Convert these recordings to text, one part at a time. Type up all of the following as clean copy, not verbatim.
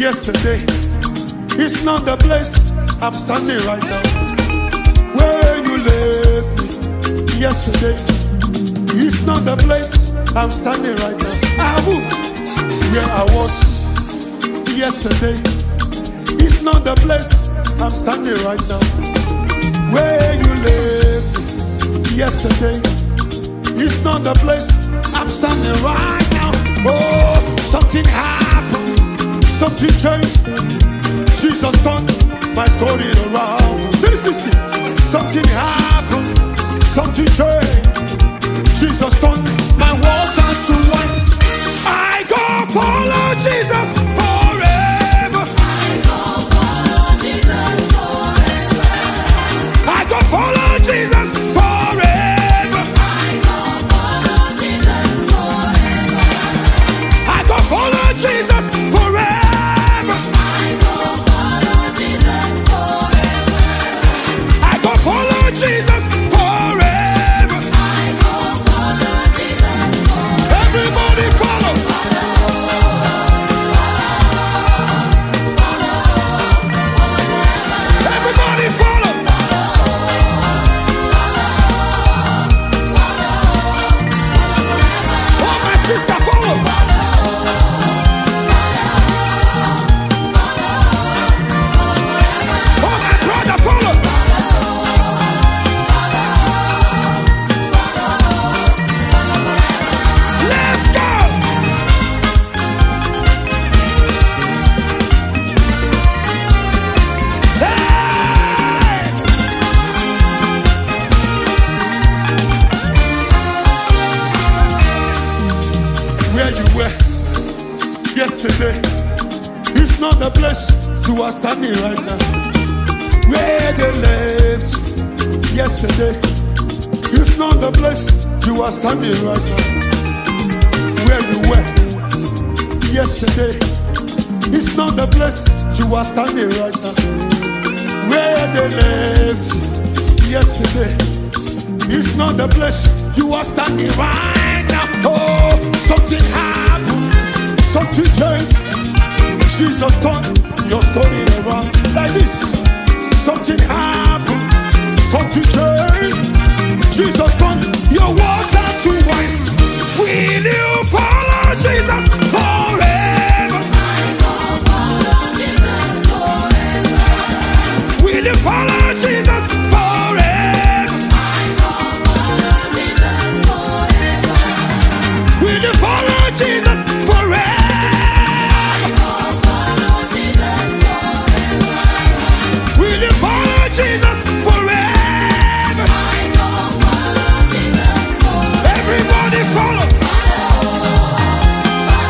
Yesterday is not the place I'm standing right now. Where you left me yesterday is not the place I'm standing right now. I moved where I was yesterday. It's not the place I'm standing right now. Where you left me yesterday is not the place I'm standing right now. Oh, something happened, something changed. Jesus turned my story around. 360. Something happened, something changed. Jesus turned my water to wine. I go follow Jesus forever. I go follow Jesus forever. I go follow Jesus forever. I go follow Jesus forever. Everybody follow. Everybody follow. Oh, my sister, follow. Oh, my brother, follow. Let's go. Hey! Where you were yesterday is not the place you are standing right now. Where they left yesterday is not the place you are standing right now. Where you were yesterday is not the place you are standing right now. Where they left yesterday is not the place you are standing right now. Oh, something happened, something changed. Jesus turned your story around like this. Something happened, something changed. Jesus turned your water to wine. Will you follow Jesus forever? Will you follow Jesus forever? Will you follow Jesus forever? Will you follow Jesus forever? Everybody follow.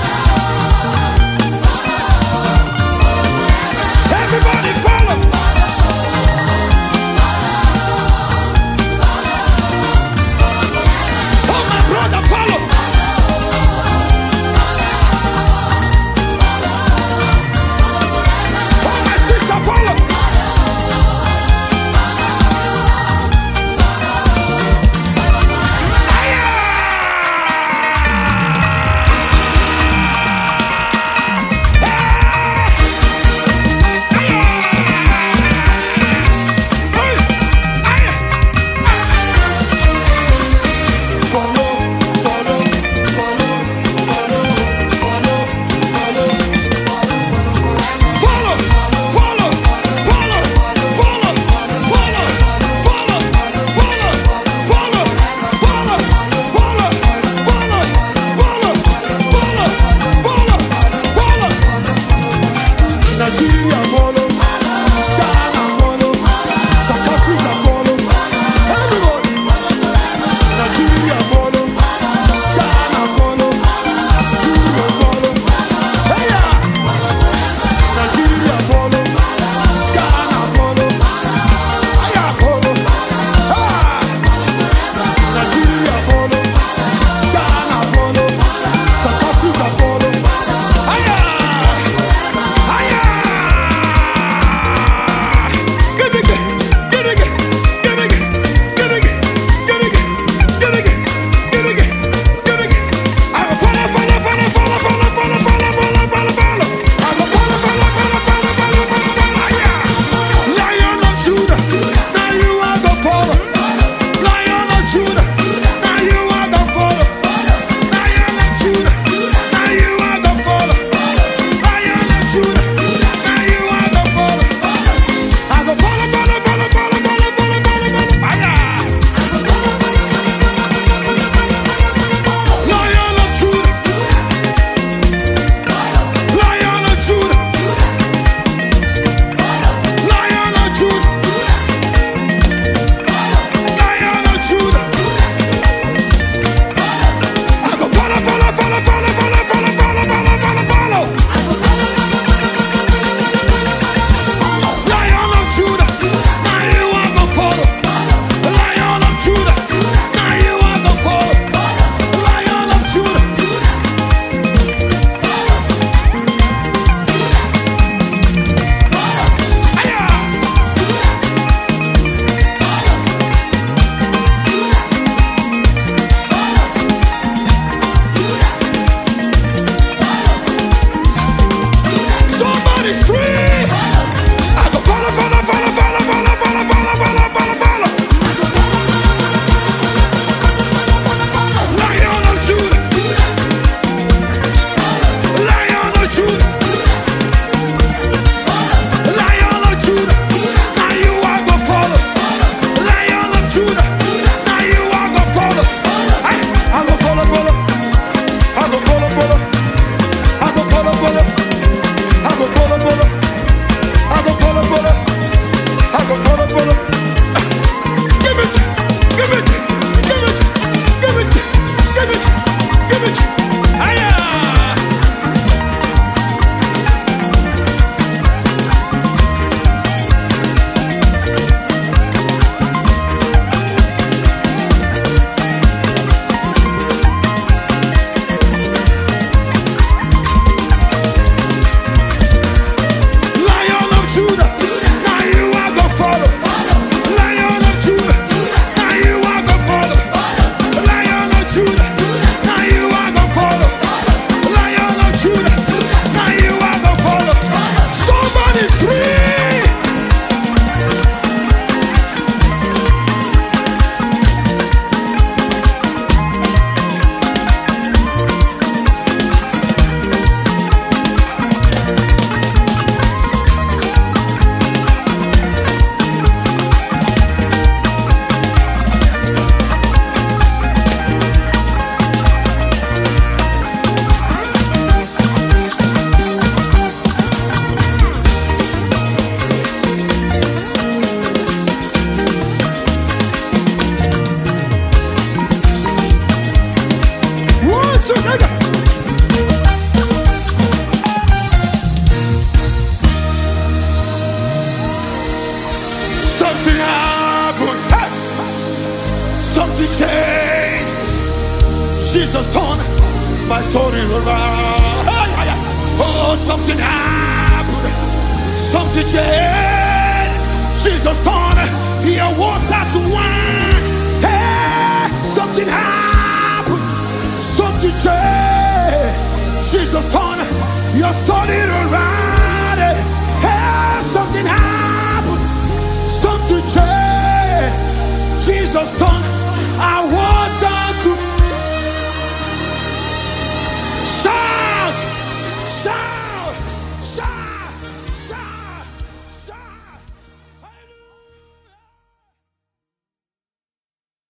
Something changed. Jesus turned my story around. Oh, something happened. Something changed. Jesus turned your water to wine. Hey, something happened. Something changed. Jesus turned your story around. Hey, something happened. Something changed. Jesus turned our water to shout, shout.